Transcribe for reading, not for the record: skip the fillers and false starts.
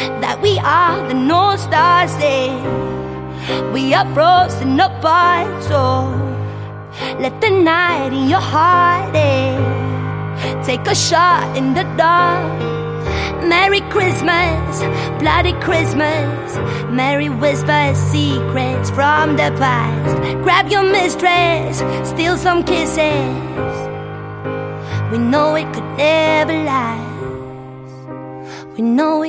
that we are the North Stars, we are frozen apart. So let the night in your heart take a shot in the dark. Merry Christmas, bloody Christmas. Merry whispers, secrets from the past. Grab your mistress, steal some kisses. We know it could never last. We know it